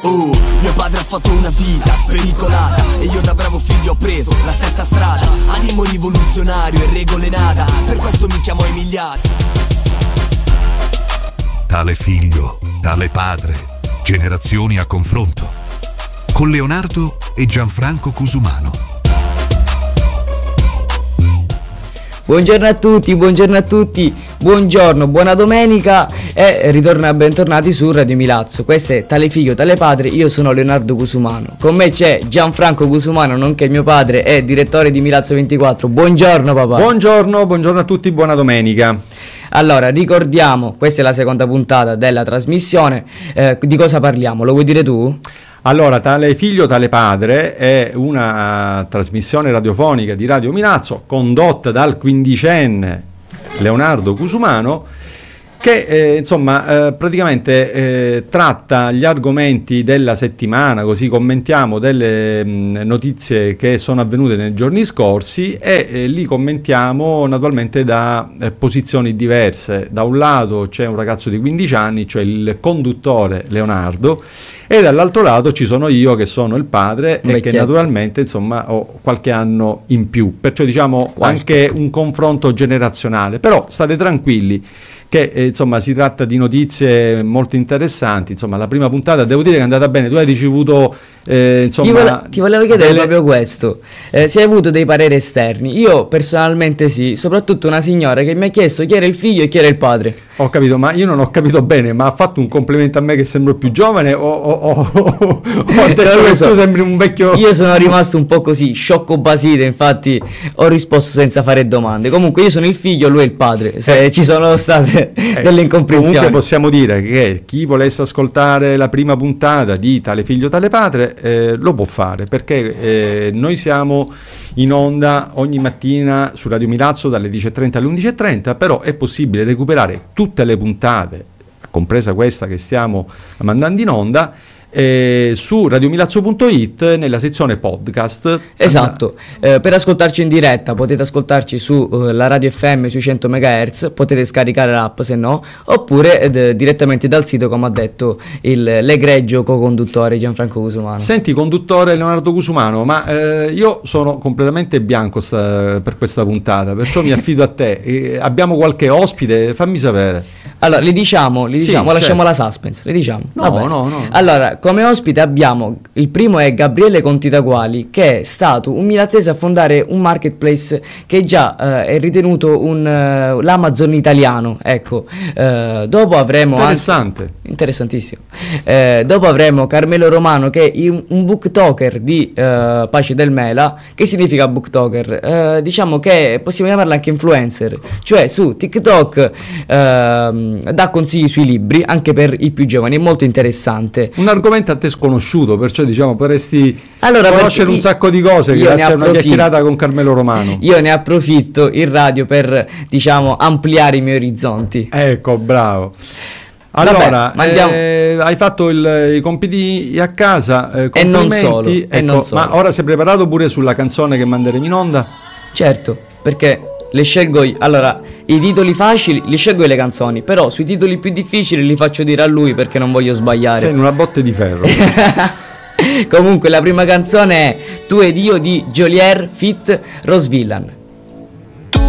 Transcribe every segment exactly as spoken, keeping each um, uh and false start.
Oh, mio padre ha fatto una vita spericolata e io da bravo figlio ho preso la stessa strada. Animo rivoluzionario e regole nada, per questo mi chiamo Emiliano. Tale figlio, tale padre, generazioni a confronto, con Leonardo e Gianfranco Cusumano. Buongiorno a tutti, buongiorno a tutti, buongiorno, buona domenica e ritorna bentornati su Radio Milazzo. Questo è Tale Figlio, Tale Padre, io sono Leonardo Cusumano. Con me c'è Gianfranco Cusumano, nonché mio padre e direttore di Milazzo ventiquattro. Buongiorno papà. Buongiorno, buongiorno a tutti, buona domenica. Allora, ricordiamo, questa è la seconda puntata della trasmissione, eh, di cosa parliamo? Lo vuoi dire tu? Allora, Tale Figlio, Tale Padre è una trasmissione radiofonica di Radio Milazzo condotta dal quindicenne Leonardo Cusumano che eh, insomma eh, praticamente eh, tratta gli argomenti della settimana, così commentiamo delle mh, notizie che sono avvenute nei giorni scorsi e eh, li commentiamo naturalmente da eh, posizioni diverse. Da un lato c'è un ragazzo di quindici anni, cioè il conduttore Leonardo, e dall'altro lato ci sono io che sono il padre e che naturalmente insomma ho qualche anno in più, perciò diciamo qualche. Anche un confronto generazionale, però state tranquilli che eh, insomma si tratta di notizie molto interessanti. Insomma, la prima puntata devo dire che è andata bene. Tu hai ricevuto eh, insomma ti, vole- ti volevo chiedere delle... proprio questo, eh, se hai avuto dei pareri esterni. Io personalmente sì, soprattutto una signora che mi ha chiesto chi era il figlio e chi era il padre. Ho capito, ma io non ho capito bene, ma ha fatto un complimento a me che sembro più giovane o, o, o, o, o ha detto che so. Tu sembri un vecchio. Io sono rimasto un po' così, sciocco basito, infatti ho risposto senza fare domande. Comunque io sono il figlio, lui è il padre, se eh. ci sono state Eh, delle incomprensioni. Comunque possiamo dire che chi volesse ascoltare la prima puntata di Tale Figlio, Tale Padre eh, lo può fare, perché eh, noi siamo in onda ogni mattina su Radio Milazzo dalle dieci e trenta alle undici e trenta, però è possibile recuperare tutte le puntate, compresa questa che stiamo mandando in onda, Eh, su radiomilazzo punto it nella sezione podcast. Esatto, eh, per ascoltarci in diretta potete ascoltarci su uh, la radio F M sui cento megahertz, potete scaricare l'app se no, oppure ed, direttamente dal sito, come ha detto il, l'egregio co-conduttore Gianfranco Cusumano. Senti, conduttore Leonardo Cusumano, ma eh, io sono completamente bianco sta, per questa puntata, perciò mi affido a te. E abbiamo qualche ospite? Fammi sapere. Allora, li diciamo, li diciamo, sì, lasciamo certo. la suspense, li diciamo. No, Vabbè. no, no. Allora, come ospite abbiamo, il primo è Gabriele Contitaguali, che è stato un milazzese a fondare un marketplace che già eh, è ritenuto un, uh, l'Amazon italiano, ecco. Uh, dopo avremo... Interessante. Anche, interessantissimo. Eh, dopo avremo Carmelo Romano, che è un, un booktoker di uh, Pace del Mela. Che significa booktoker? Uh, diciamo che possiamo chiamarla anche influencer, cioè su TikTok uh, dà consigli sui libri, anche per i più giovani, è molto interessante. Un argomento a te sconosciuto, perciò diciamo potresti allora, conoscere un sacco di cose grazie a una chiacchierata con Carmelo Romano. Io ne approfitto in radio per, diciamo, ampliare i miei orizzonti. Ecco, bravo. Allora, Vabbè, eh, hai fatto il, i compiti a casa, eh, e non solo, ecco, e non solo. Ma ora sei preparato pure sulla canzone che manderemo in onda? Certo, perché le scelgo io. Allora, i titoli facili li scelgo io le canzoni, però sui titoli più difficili li faccio dire a lui perché non voglio sbagliare. Sei in una botte di ferro. Comunque la prima canzone è Tu ed io di Jolier feat. Rose Villain. Tu,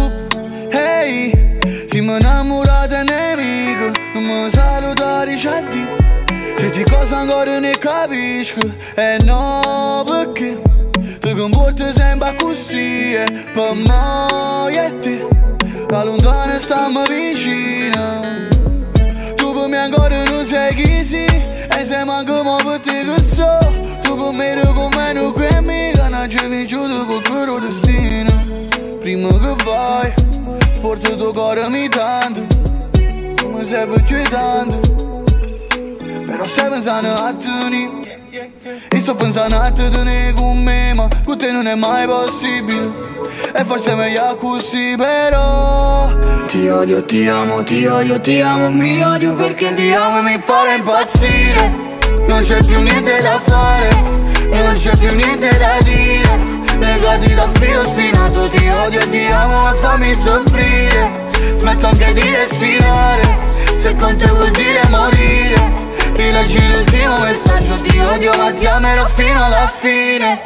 hey, si mi innamorata nemico, non mi salutare c'addi, se ti cosa ancora ne capisco, e eh no perché ti comporti sempre così, e per me e te, da lontano stiamo vicino. Tu per me ancora non sai chi sei, e se manco mo per te che so. Tu per me come non cremi, che non ci hai vinciuto col tuo destino. Prima che vai, porta il tuo cuore mi tanto, come sei più tanto, però stai pensando a te. E sto pensando a te con me, ma con te non è mai possibile, e forse è meglio così, però ti odio, ti amo, ti odio, ti amo, mi odio perché ti amo e mi farà impazzire. Non c'è più niente da fare e non c'è più niente da dire, legati da filo spinato, ti odio e ti amo ma fammi soffrire. Smetto anche di respirare, se con te vuol dire morire, rileggi l'ultimo messaggio di odio ma ti amerò fino alla fine.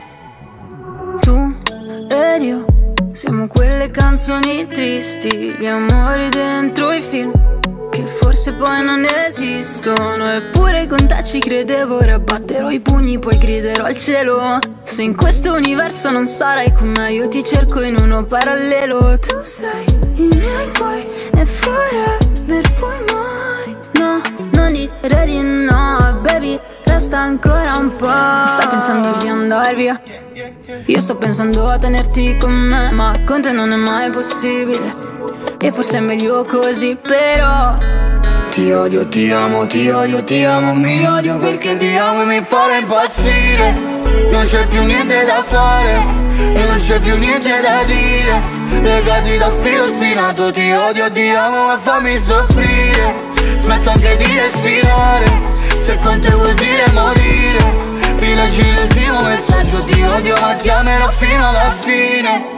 Tu ed io siamo quelle canzoni tristi, gli amori dentro i film che forse poi non esistono. Eppure con te ci credevo, ora batterò i pugni poi griderò al cielo. Se in questo universo non sarai con me, io ti cerco in uno parallelo. Tu sei i miei guai e forever poi mai. No, non dire di no, baby, resta ancora un po'. Stai pensando di andare via, io sto pensando a tenerti con me, ma con te non è mai possibile. E forse è meglio così, però ti odio, ti amo, ti odio, ti amo, mi odio perché ti amo e mi farà impazzire. Non c'è più niente da fare e non c'è più niente da dire. Legati da filo spinato, ti odio, ti amo ma fammi soffrire. Smetto anche di respirare, se con te vuol dire morire. Rileggi l'ultimo messaggio, ti odio ma ti amerò fino alla fine.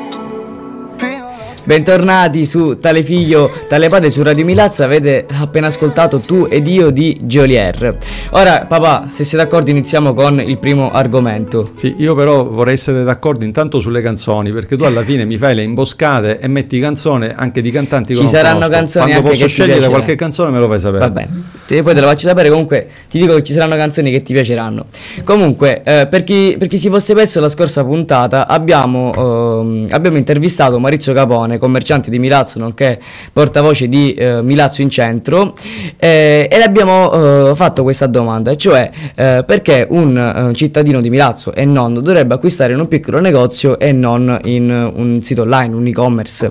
Bentornati su Tale Figlio, Tale Padre su Radio Milazzo. Avete appena ascoltato Tu ed io di Geolier. Ora papà, se siete d'accordo iniziamo con il primo argomento. Sì, io però vorrei essere d'accordo intanto sulle canzoni, perché tu alla fine mi fai le imboscate e metti canzoni anche di cantanti che Ci non saranno conosco. canzoni Quando anche posso che ti scegliere piaceranno. qualche canzone me lo fai sapere. Va bene, te, poi te lo faccio sapere. Comunque ti dico che ci saranno canzoni che ti piaceranno. Comunque eh, per, chi, per chi si fosse perso la scorsa puntata abbiamo, ehm, abbiamo intervistato Maurizio Capone, commerciante di Milazzo nonché portavoce di eh, Milazzo in Centro, eh, e le abbiamo eh, fatto questa domanda, cioè eh, perché un eh, cittadino di Milazzo e non dovrebbe acquistare in un piccolo negozio e non in un sito online, un e-commerce.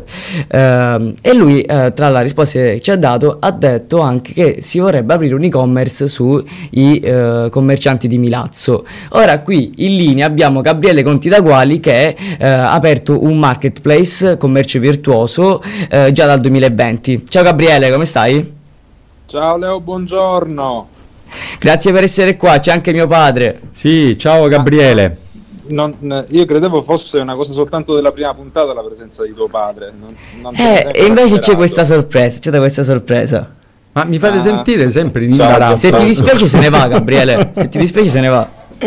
Eh, e lui eh, tra le risposte che ci ha dato ha detto anche che si vorrebbe aprire un e-commerce sui eh, commercianti di Milazzo. Ora qui in linea abbiamo Gabriele Conti Daguali che eh, ha aperto un marketplace, commercio virtuoso, eh, già dal duemilaventi. Ciao Gabriele, come stai? Ciao Leo, buongiorno. Grazie per essere qua, c'è anche mio padre. Sì, ciao Gabriele. Non, io credevo fosse una cosa soltanto della prima puntata la presenza di tuo padre. Non, non eh, e invece c'è questa sorpresa, c'è questa sorpresa. Ma mi fate ah, sentire sempre in ciao, imbarazzo. Se ti dispiace se ne va Gabriele, se ti dispiace se ne va.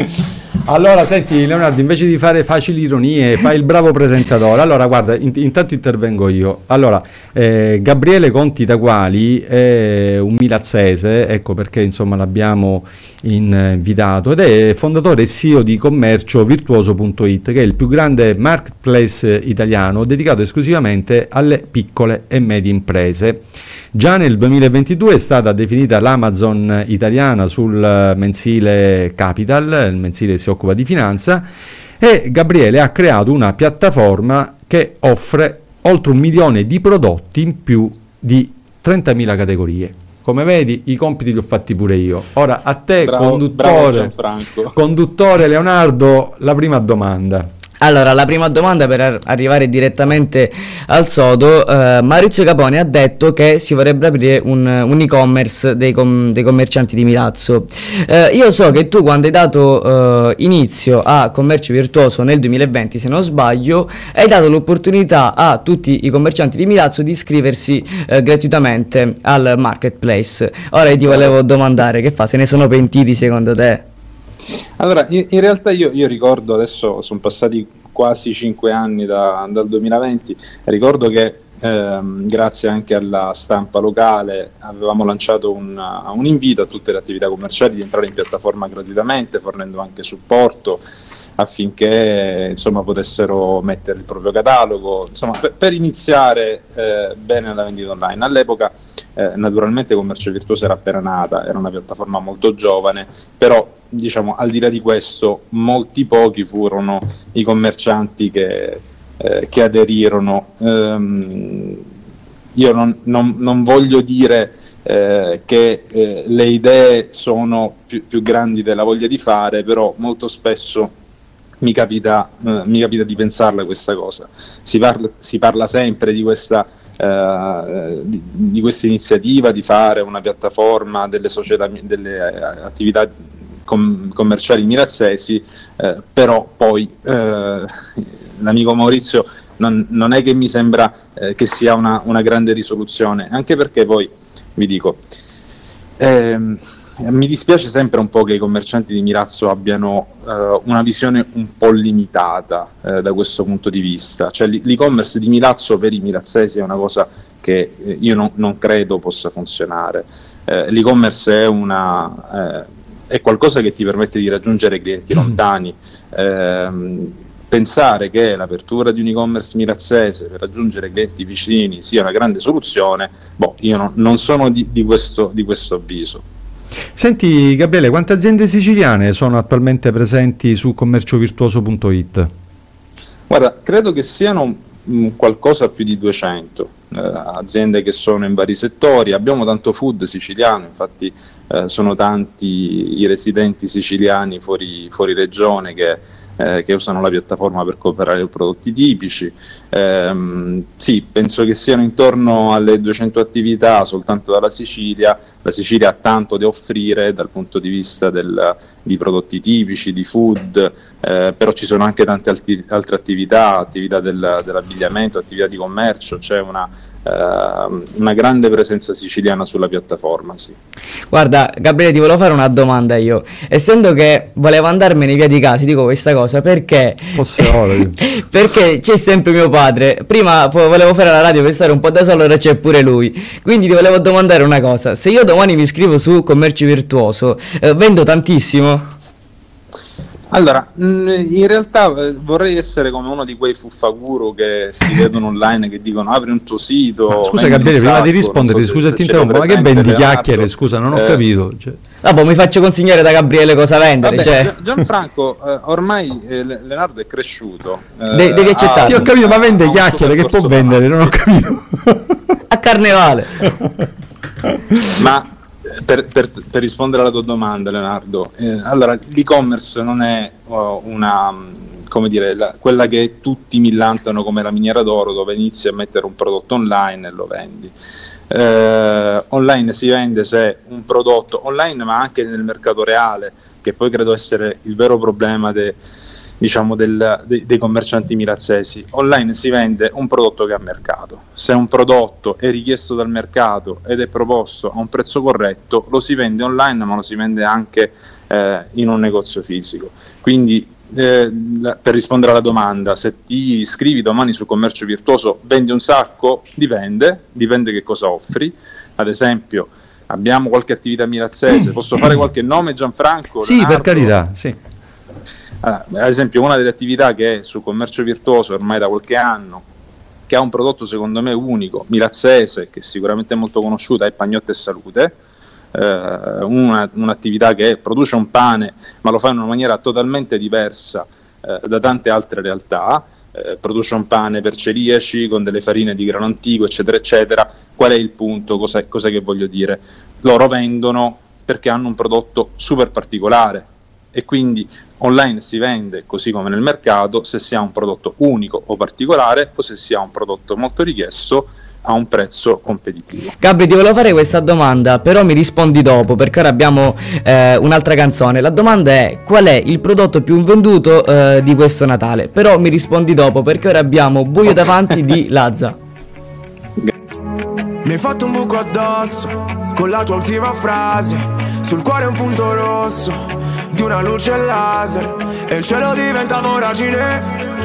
Allora, senti Leonardo, invece di fare facili ironie, fai il bravo presentatore. Allora, guarda, in, intanto intervengo io. Allora, eh, Gabriele Conti Daguali è un milazzese, ecco perché insomma l'abbiamo invitato, ed è fondatore e C E O di commercio virtuoso punto it, che è il più grande marketplace italiano dedicato esclusivamente alle piccole e medie imprese. Già nel duemilaventidue è stata definita l'Amazon italiana sul mensile Capital, il mensile si occupa di finanza, e Gabriele ha creato una piattaforma che offre oltre un milione di prodotti in più di trentamila categorie. Come vedi, i compiti li ho fatti pure io. Ora a te, bravo, conduttore, bravo conduttore Leonardo, la prima domanda. Allora, la prima domanda per ar- arrivare direttamente al sodo. eh, Maurizio Capone ha detto che si vorrebbe aprire un, un e-commerce dei, com- dei commercianti di Milazzo. Eh, io so che tu quando hai dato eh, inizio a Commercio Virtuoso nel duemilaventi, se non sbaglio, hai dato l'opportunità a tutti i commercianti di Milazzo di iscriversi eh, gratuitamente al marketplace. Ora io ti volevo domandare, che fa? Se ne sono pentiti secondo te? Allora, in, in realtà io, io ricordo, adesso sono passati quasi cinque anni da, dal duemilaventi, ricordo che ehm, grazie anche alla stampa locale avevamo lanciato un, un invito a tutte le attività commerciali di entrare in piattaforma gratuitamente, fornendo anche supporto affinché insomma potessero mettere il proprio catalogo, insomma per, per iniziare eh, bene la vendita online. All'epoca eh, naturalmente Commercio Virtuoso era appena nata, era una piattaforma molto giovane, però diciamo al di là di questo molti pochi furono i commercianti che, eh, che aderirono. Um, io non, non, non voglio dire eh, che eh, le idee sono più, più grandi della voglia di fare, però molto spesso mi capita, eh, mi capita di pensarla questa cosa. Si parla, si parla sempre di questa eh, di, di questa iniziativa di fare una piattaforma delle società, delle eh, attività com- commerciali mirazzesi, eh, però poi eh, l'amico Maurizio non, non è che mi sembra eh, che sia una, una grande risoluzione, anche perché poi vi dico ehm, mi dispiace sempre un po' che i commercianti di Milazzo abbiano uh, una visione un po' limitata uh, da questo punto di vista. Cioè l'e-commerce di Milazzo per i milazzesi è una cosa che eh, io non, non credo possa funzionare. Uh, l'e-commerce è, una, uh, è qualcosa che ti permette di raggiungere clienti lontani. Uh, pensare che l'apertura di un e-commerce milazzese per raggiungere clienti vicini sia una grande soluzione, boh, io no, non sono di, di, questo, di questo avviso. Senti Gabriele, quante aziende siciliane sono attualmente presenti su commercio virtuoso punto it? Guarda, credo che siano mh, qualcosa più di duecento eh, aziende che sono in vari settori. Abbiamo tanto food siciliano, infatti eh, sono tanti i residenti siciliani fuori, fuori regione che Eh, che usano la piattaforma per comprare i prodotti tipici. Eh, sì, penso che siano intorno alle duecento attività soltanto dalla Sicilia. La Sicilia ha tanto da offrire dal punto di vista del, di prodotti tipici, di food, eh, però ci sono anche tante alti, altre attività, attività del, dell'abbigliamento, attività di commercio. C'è una, eh, una grande presenza siciliana sulla piattaforma, sì. Guarda Gabriele, ti volevo fare una domanda io, essendo che volevo andarmene via di casa, ti dico questa cosa perché Fosse ora. perché c'è sempre mio padre. Prima volevo fare la radio per stare un po' da solo, ora c'è pure lui, quindi ti volevo domandare una cosa: se io domani mi iscrivo su Commercio Virtuoso, eh, vendo tantissimo? Allora, in realtà vorrei essere come uno di quei fuffaguru che si vedono online che dicono apri un tuo sito. Ma scusa Gabriele, prima di rispondere, so scusa se, ti se interrompo, ma che vendi Leonardo, chiacchiere? Scusa, non ho eh, capito. Cioè. Ah, boh, mi faccio consigliare da Gabriele cosa vendere. Vabbè, cioè. Gianfranco, eh, ormai eh, Leonardo è cresciuto. Eh, De- devi accettare. Sì, ho capito, ma vende chiacchiere, che può vendere? Non ho capito. A carnevale. Ma Per, per, per rispondere alla tua domanda, Leonardo, eh, allora l'e-commerce non è oh, una, come dire, la, quella che tutti millantano come la miniera d'oro, dove inizi a mettere un prodotto online e lo vendi. Eh, online si vende se un prodotto online, ma anche nel mercato reale, che poi credo essere il vero problema de, diciamo del, de, dei commercianti milazzesi. Online si vende un prodotto che ha mercato. Se un prodotto è richiesto dal mercato ed è proposto a un prezzo corretto, lo si vende online, ma lo si vende anche eh, in un negozio fisico. Quindi eh, per rispondere alla domanda, se ti iscrivi domani su Commercio Virtuoso, vendi un sacco? Dipende, dipende che cosa offri. Ad esempio, abbiamo qualche attività milazzese, posso fare qualche nome, Gianfranco? Sì, Leonardo? per carità, sì. Allora, ad esempio, una delle attività che è su Commercio Virtuoso ormai da qualche anno, che ha un prodotto secondo me unico, milazzese, che sicuramente è molto conosciuta, è Pagnotte e Salute, eh, una, un'attività che produce un pane ma lo fa in una maniera totalmente diversa eh, da tante altre realtà. Eh, produce un pane per celiaci con delle farine di grano antico, eccetera eccetera. Qual è il punto? Cos'è, cos'è che voglio dire? Loro vendono perché hanno un prodotto super particolare, e quindi online si vende così come nel mercato se si ha un prodotto unico o particolare, o se si ha un prodotto molto richiesto a un prezzo competitivo. Gabri, ti volevo fare questa domanda, però mi rispondi dopo, perché ora abbiamo eh, un'altra canzone. La domanda è: qual è il prodotto più venduto eh, di questo Natale? Però mi rispondi dopo, perché ora abbiamo Buio davanti di Lazza. Mi hai fatto un buco addosso con la tua ultima frase, sul cuore un punto rosso di una luce laser, e il cielo diventa voragine.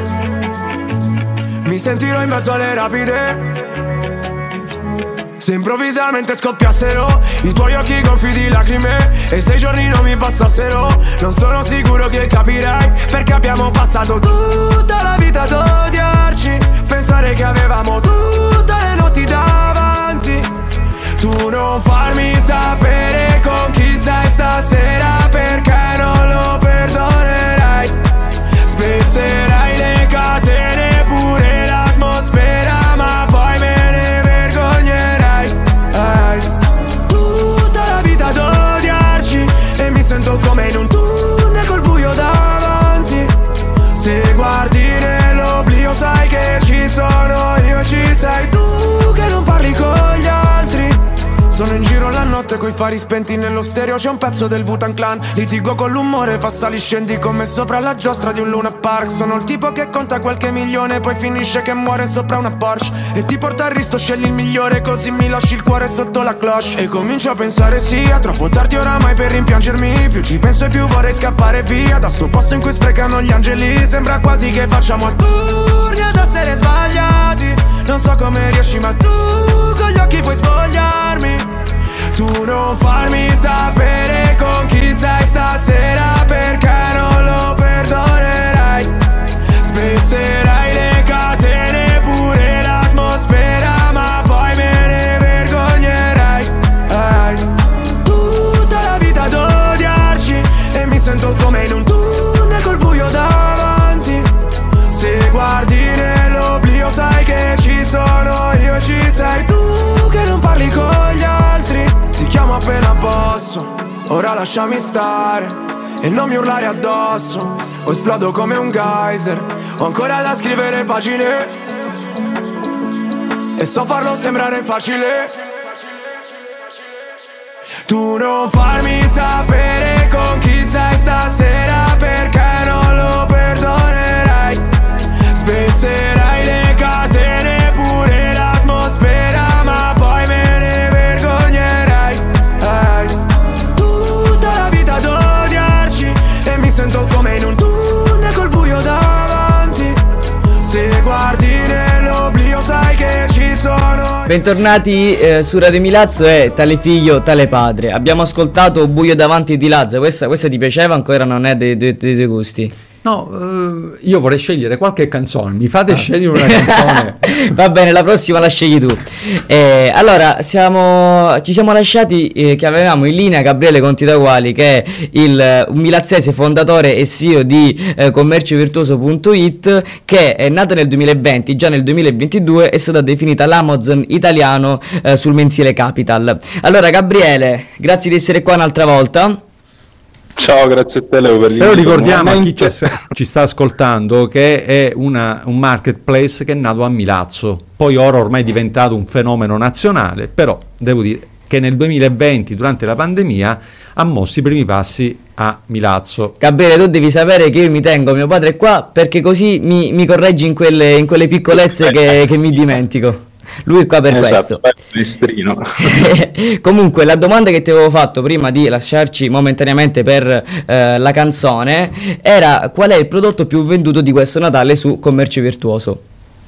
Mi sentirò in mezzo alle rapide, se improvvisamente scoppiassero i tuoi occhi gonfi di lacrime e sei giorni non mi passassero. Non sono sicuro che capirai, perché abbiamo passato tutta la vita ad odiarci, pensare che avevamo tutte le notti davanti. Tu non farmi sapere con chi sei stasera, perché non lo perdonerai. Spezzerai le catene, pure l'atmosfera, ma poi me ne vergognerai. Ehi. Tutta la vita ad odiarci e mi sento come in un tunnel col buio davanti. Se guardi nell'oblio sai che ci sono io e ci sei tu, che non parli notte coi fari spenti nello stereo c'è un pezzo del Wu-Tang Clan. Litigo con l'umore, fa sali scendi come sopra la giostra di un Luna Park. Sono il tipo che conta qualche milione, poi finisce che muore sopra una Porsche. E ti porta al risto, scegli il migliore, così mi lasci il cuore sotto la cloche. E comincio a pensare sia troppo tardi oramai per rimpiangermi. Più ci penso e più vorrei scappare via da sto posto in cui sprecano gli angeli. Sembra quasi che facciamo a turni ad essere sbagliati. Non so come riesci ma tu con gli occhi puoi spogliarmi. Tu non farmi sapere con chi sei stasera, perché non lo perdonerai. Spezzerai le catene, pure l'atmosfera, ma poi me ne vergognerai. Ai. Tutta la vita ad odiarci e mi sento come in un tunnel col buio davanti. Se guardi nell'oblio sai che ci sono io e ci sei tu, che non parli con gli altri. Ti chiamo appena posso, ora lasciami stare e non mi urlare addosso, o esplodo come un geyser. Ho ancora da scrivere pagine e so farlo sembrare facile. Tu non farmi sapere con chi sei stasera, perché non lo perdonerai. Spezzerai le catene, pure l'atmosfera, ma poi me ne vergognerai. Hey. Tutta la vita ad odiarci e mi sento come in un tunnel col buio davanti. Se guardi nell'oblio sai che ci sono. Bentornati eh, su Radio Milazzo e Tale figlio, tale padre. Abbiamo ascoltato Buio davanti di Lazza. Questa, questa ti piaceva? Ancora non è dei, dei, dei tuoi gusti? No, eh, io vorrei scegliere qualche canzone, mi fate ah. scegliere una canzone. Va bene, la prossima la scegli tu. Eh, allora, siamo, ci siamo lasciati eh, che avevamo in linea Gabriele Conti Taguali, che è il, un milazzese fondatore e C E O di eh, commercio virtuoso punto it, che è nata nel duemilaventi, già nel duemilaventidue è stata definita l'Amazon italiano eh, sul mensile Capital. Allora Gabriele, grazie di essere qua un'altra volta. Ciao, grazie a te Leo per l'invito. Però ricordiamo a chi ci, ci sta ascoltando che è una, un marketplace che è nato a Milazzo, poi ora ormai è diventato un fenomeno nazionale, però devo dire che nel duemilaventi, durante la pandemia, ha mosso i primi passi a Milazzo. Gabriele, tu devi sapere che io mi tengo mio padre qua perché così mi, mi correggi in quelle, in quelle piccolezze che, che mi dimentico. Lui è qua per esatto, questo. Comunque la domanda che ti avevo fatto prima di lasciarci momentaneamente per eh, la canzone era: qual è il prodotto più venduto di questo Natale su Commercio Virtuoso?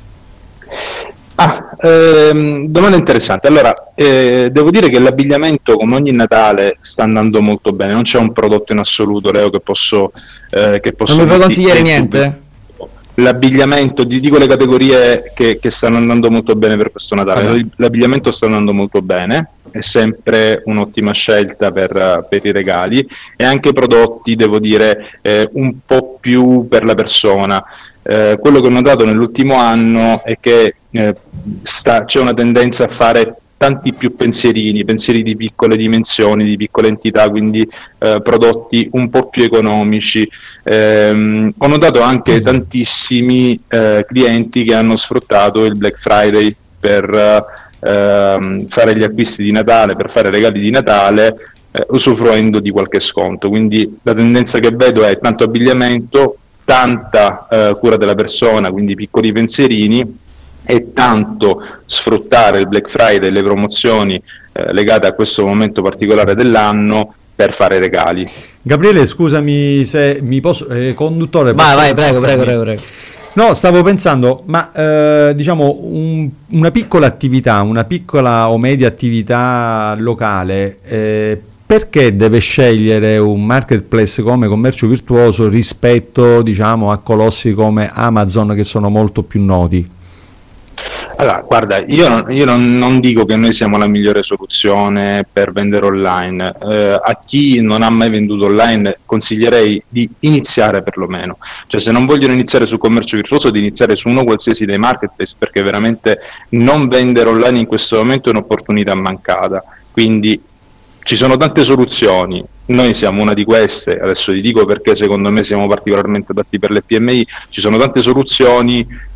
Ah, ehm, domanda interessante. Allora, eh, devo dire che l'abbigliamento, come ogni Natale, sta andando molto bene. Non c'è un prodotto in assoluto, Leo, che posso eh, che posso non mi puoi consigliare niente? L'abbigliamento, ti dico le categorie che, che stanno andando molto bene per questo Natale. Okay. L'abbigliamento sta andando molto bene, è sempre un'ottima scelta per, per i regali, e anche i prodotti, devo dire, eh, un po' più per la persona. Eh, quello che ho notato nell'ultimo anno è che eh, sta, c'è una tendenza a fare tanti più pensierini, pensieri di piccole dimensioni, di piccole entità, quindi eh, prodotti un po' più economici. Eh, ho notato anche tantissimi eh, clienti che hanno sfruttato il Black Friday per eh, fare gli acquisti di Natale, per fare regali di Natale, eh, usufruendo di qualche sconto. Quindi la tendenza che vedo è tanto abbigliamento, tanta eh, cura della persona, quindi piccoli pensierini, e tanto sfruttare il Black Friday e le promozioni eh, legate a questo momento particolare dell'anno per fare regali. Gabriele, scusami se mi posso eh, conduttore vai vai prego prego prego prego no, stavo pensando, ma eh, diciamo un, una piccola attività, una piccola o media attività locale, eh, perché deve scegliere un marketplace come Commercio Virtuoso rispetto, diciamo, a colossi come Amazon, che sono molto più noti? Allora, guarda, io, non, io non, non dico che noi siamo la migliore soluzione per vendere online. Eh, a chi non ha mai venduto online consiglierei di iniziare perlomeno. Cioè, se non vogliono iniziare su Commercio Virtuoso, di iniziare su uno qualsiasi dei marketplace, perché veramente non vendere online in questo momento è un'opportunità mancata. Quindi ci sono tante soluzioni. Noi siamo una di queste, adesso ti dico perché secondo me siamo particolarmente adatti per le P M I. Ci sono tante soluzioni,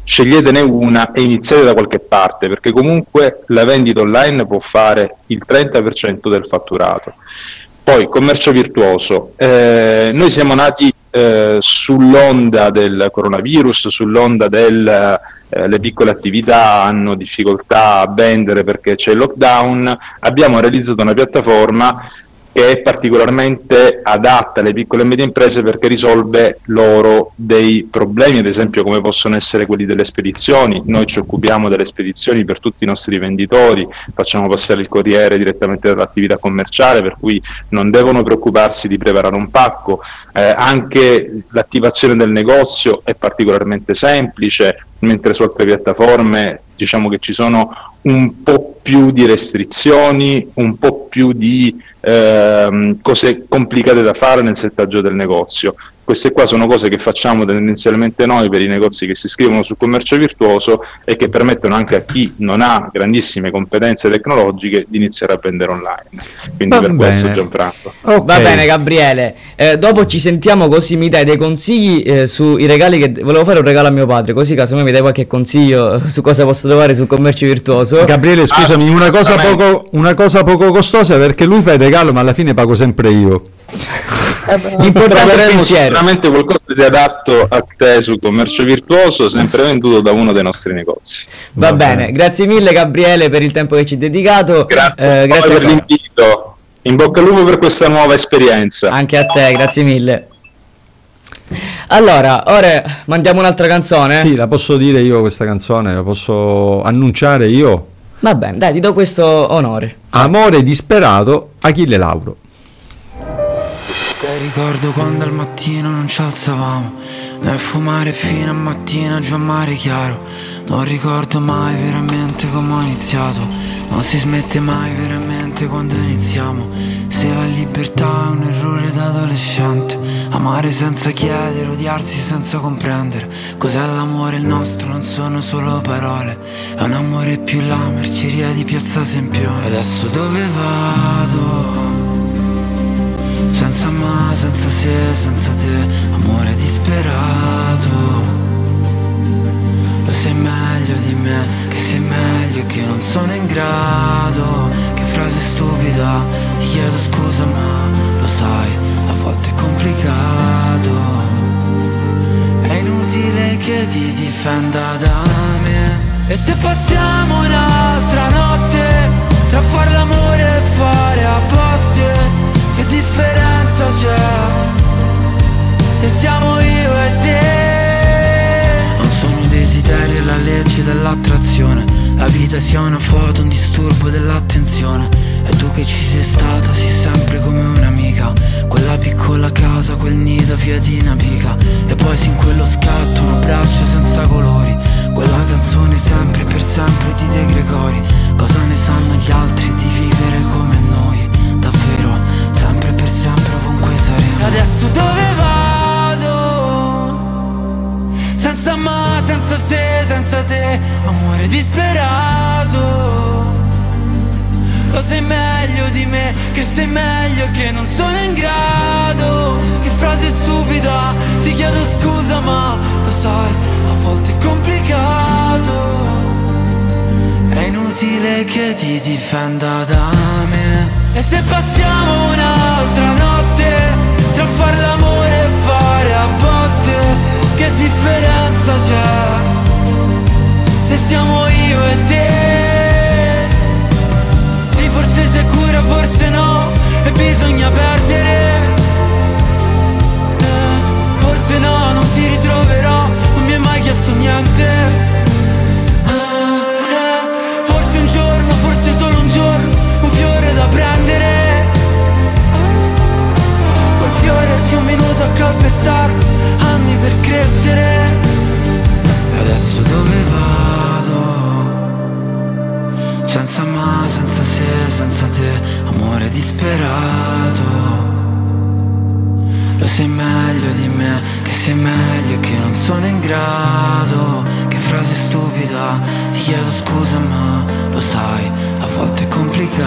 sceglietene una e iniziate da qualche parte, perché comunque la vendita online può fare il trenta per cento del fatturato. Poi commercio virtuoso, eh, noi siamo nati eh, sull'onda del coronavirus, sull'onda del eh, le piccole attività hanno difficoltà a vendere perché c'è il lockdown. Abbiamo realizzato una piattaforma che è particolarmente adatta alle piccole e medie imprese perché risolve loro dei problemi, ad esempio come possono essere quelli delle spedizioni. Noi ci occupiamo delle spedizioni per tutti i nostri venditori, facciamo passare il corriere direttamente dall'attività commerciale, per cui non devono preoccuparsi di preparare un pacco. Eh, anche l'attivazione del negozio è particolarmente semplice, mentre su altre piattaforme diciamo che ci sono un po' più di restrizioni, un po' più di ehm, cose complicate da fare nel settaggio del negozio. Queste qua sono cose che facciamo tendenzialmente noi per i negozi che si iscrivono sul commercio virtuoso e che permettono anche a chi non ha grandissime competenze tecnologiche di iniziare a vendere online. Quindi Va per bene. questo Gianfranco. Ok. Va bene Gabriele, eh, dopo ci sentiamo così mi dai dei consigli eh, sui regali che volevo fare un regalo a mio padre, così casomai mi dai qualche consiglio eh, su cosa posso trovare sul commercio virtuoso. Gabriele, scusami, Ah, una, cosa assolutamente. poco, una cosa poco costosa, perché lui fa il regalo ma alla fine pago sempre io. L'importante è il Troveremo pensiero. sicuramente qualcosa di adatto a te sul commercio virtuoso, sempre venduto da uno dei nostri negozi. Va, Va bene. bene. Grazie mille Gabriele per il tempo che ci hai dedicato. Grazie, Eh, grazie per ancora. l'invito. In bocca al lupo per questa nuova esperienza. Anche a te, grazie mille. Allora, ora mandiamo un'altra canzone? Sì, la posso dire io questa canzone, la posso annunciare io. Va bene, dai, ti do questo onore. Amore disperato, Achille Lauro. Che ricordo quando al mattino non ci alzavamo, noi a fumare fino a mattina giù a mare chiaro. Non ricordo mai veramente come ho iniziato, non si smette mai veramente quando iniziamo. Se la libertà è un errore da adolescente, amare senza chiedere, odiarsi senza comprendere. Cos'è l'amore il nostro? Non sono solo parole, è un amore più la merceria di Piazza Sempione. Adesso dove vado? Senza ma, senza se, senza te, amore disperato. Lo sai meglio di me, che sei meglio, che non sono in grado. Che frase stupida, ti chiedo scusa ma lo sai, a volte è complicato. È inutile che ti difenda da me. E se passiamo un'altra notte, tra far l'amore e fare a botte, che differenza c'è se siamo io e te? Non sono i desideri e la legge dell'attrazione, la vita sia una foto, un disturbo dell'attenzione. E tu che ci sei stata, sei sempre come un'amica, quella piccola casa, quel nido via di Napica. E poi sin quello scatto, un abbraccio senza colori, quella canzone sempre e per sempre di De Gregori. Cosa ne sanno gli altri di vivere come noi? Davvero, sempre per sempre ovunque saremo. Adesso dove vado? Senza ma, senza se, senza te, amore disperato. Lo sai meglio di me, che sei meglio, che non sono in grado. Che frase stupida, ti chiedo scusa ma lo sai, a volte è complicato. È inutile che ti difenda da me. E se passiamo un'altra notte, tra far l'amore e fare a botte, che differenza c'è se siamo io e te? Sì, forse c'è cura, forse no, e bisogna perdere. eh, Forse no, non ti ritroverò, non mi hai mai chiesto niente. eh, eh, Forse un giorno, forse solo un giorno, un fiore da prendere. Quel fiore c'è un minuto a calpestarlo, anni per crescere. E adesso dove vado? Senza ma, senza se, senza te, amore disperato. Lo sai meglio di me, che sei meglio, che non sono in grado. Che frase stupida, ti chiedo scusa ma lo sai, a volte è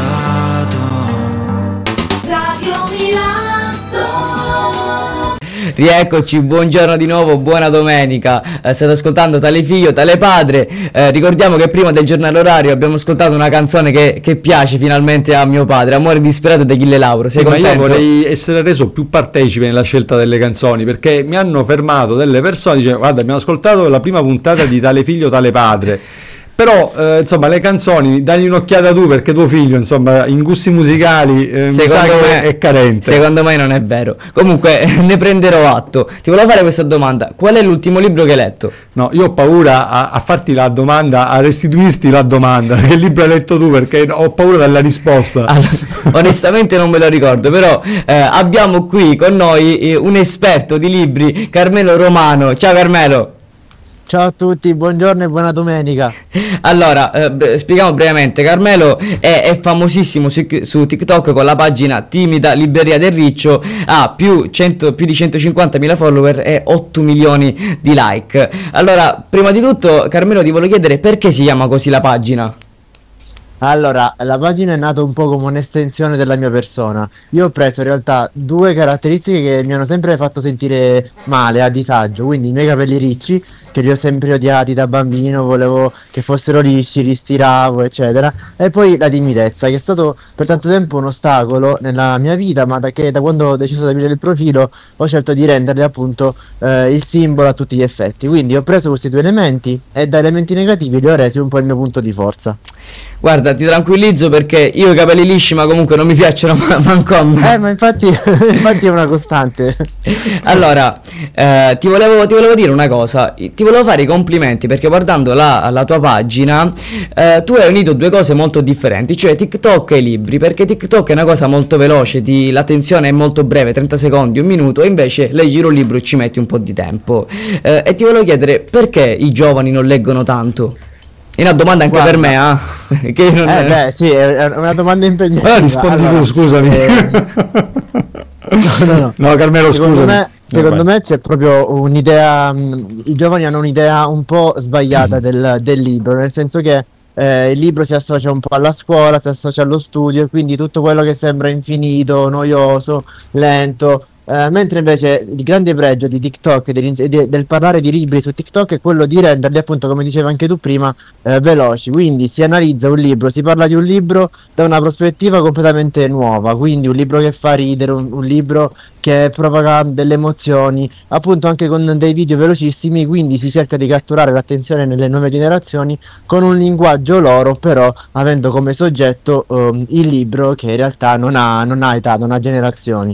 complicato. Radio Milazzo. Rieccoci, buongiorno di nuovo, buona domenica. Eh, state ascoltando Tale Figlio, Tale Padre. Eh, ricordiamo che prima del giornale orario abbiamo ascoltato una canzone che, che piace finalmente a mio padre, Amore disperato di Achille Lauro. Sei sì, ma contento? io vorrei essere reso più partecipe nella scelta delle canzoni, perché mi hanno fermato delle persone, dice guarda, abbiamo ascoltato la prima puntata di Tale Figlio, Tale Padre. Però eh, insomma le canzoni dagli un'occhiata tu, perché tuo figlio insomma in gusti musicali eh, mi sa che è carente. Secondo me non è vero. Comunque ne prenderò atto. Ti volevo fare questa domanda: qual è l'ultimo libro che hai letto? No, io ho paura a, a farti la domanda, a restituirti la domanda. Che libro hai letto tu? Perché ho paura della risposta. Allora, onestamente non me lo ricordo, però eh, abbiamo qui con noi eh, un esperto di libri, Carmelo Romano. Ciao Carmelo. Ciao a tutti, buongiorno e buona domenica. Allora, eh, spieghiamo brevemente. Carmelo è, è famosissimo su, su TikTok con la pagina Timida Libreria del Riccio, ha più, cento, più di centocinquantamila follower e otto milioni di like. Allora, prima di tutto, Carmelo, ti volevo chiedere perché si chiama così la pagina? Allora, la pagina è nata un po' come un'estensione della mia persona. Io ho preso in realtà due caratteristiche che mi hanno sempre fatto sentire male, a disagio, quindi i miei capelli ricci, che li ho sempre odiati da bambino, volevo che fossero lisci, li stiravo, eccetera, e poi la timidezza, che è stato per tanto tempo un ostacolo nella mia vita, ma da, che, da quando ho deciso di aprire il profilo ho scelto di renderli appunto eh, il simbolo a tutti gli effetti. Quindi ho preso questi due elementi e da elementi negativi li ho resi un po' il mio punto di forza. Guarda, ti tranquillizzo perché io ho i capelli lisci, ma comunque non mi piacciono manco a me. Eh, ma infatti, infatti è una costante. Allora, eh, ti, volevo, ti volevo dire una cosa, ti volevo fare i complimenti perché guardando la, la tua pagina eh, tu hai unito due cose molto differenti, cioè TikTok e i libri, perché TikTok è una cosa molto veloce, ti, l'attenzione è molto breve, trenta secondi, un minuto, e invece leggi un libro e ci metti un po' di tempo. Eh, e ti volevo chiedere perché i giovani non leggono tanto? È una domanda anche Guarda, per me, ah? Che non eh, è... beh, sì, è una domanda impegnativa. Allora rispondi allora, tu, scusami. Eh... no, no, no. no, Carmelo, secondo scusami. me, secondo me c'è proprio un'idea, mh, i giovani hanno un'idea un po' sbagliata mm. del, del libro, nel senso che eh, il libro si associa un po' alla scuola, si associa allo studio, e quindi tutto quello che sembra infinito, noioso, lento. Uh, mentre invece il grande pregio di TikTok, del, del parlare di libri su TikTok, è quello di renderli, appunto, come dicevi anche tu prima, eh, veloci. Quindi si analizza un libro, si parla di un libro da una prospettiva completamente nuova, quindi un libro che fa ridere, un, un libro che provoca delle emozioni, appunto anche con dei video velocissimi, quindi si cerca di catturare l'attenzione nelle nuove generazioni con un linguaggio loro, però avendo come soggetto um, il libro, che in realtà non ha, non ha età, non ha generazioni.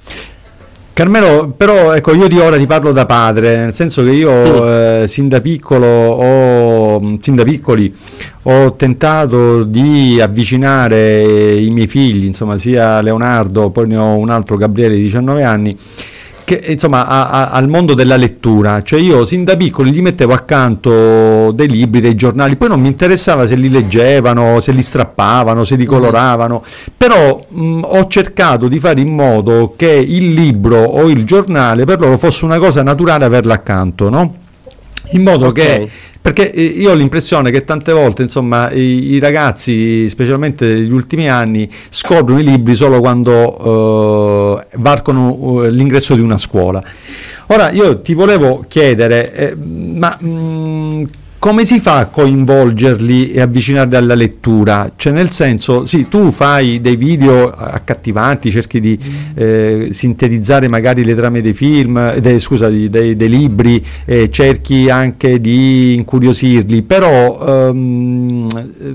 Carmelo, però ecco, io di ora ti parlo da padre, nel senso che io sì. eh, sin da piccolo ho, sin da piccoli ho tentato di avvicinare i miei figli, insomma sia Leonardo, poi ne ho un altro, Gabriele di diciannove anni, che insomma a, a, al mondo della lettura. Cioè io sin da piccoli gli mettevo accanto dei libri, dei giornali, poi non mi interessava se li leggevano, se li strappavano, se li coloravano, però mh, ho cercato di fare in modo che il libro o il giornale per loro fosse una cosa naturale averla accanto, no? In modo okay. che, perché io ho l'impressione che tante volte, insomma, i, i ragazzi, specialmente negli ultimi anni, scoprono i libri solo quando eh, varcano eh, l'ingresso di una scuola. Ora io ti volevo chiedere, eh, ma mh, come si fa a coinvolgerli e avvicinarli alla lettura? Cioè, nel senso, sì, tu fai dei video accattivanti, cerchi di eh, sintetizzare magari le trame dei film, dei, scusa, dei, dei, dei libri, eh, cerchi anche di incuriosirli, però um,